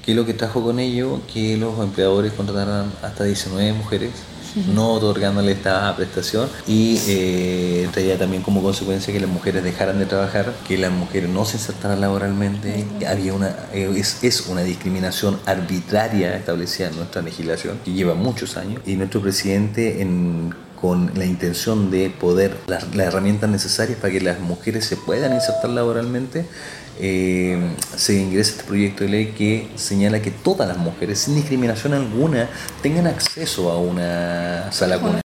que lo que trajo con ello que los empleadores contrataran hasta 19 mujeres, no otorgándole esta prestación, y traía también como consecuencia que las mujeres dejaran de trabajar, que las mujeres no se insertaran laboralmente. Había es una discriminación arbitraria establecida en nuestra legislación que lleva muchos años, y nuestro presidente con la intención de poder las herramientas necesarias para que las mujeres se puedan insertar laboralmente, se ingresa este proyecto de ley que señala que todas las mujeres, sin discriminación alguna, tengan acceso a una sala cuna.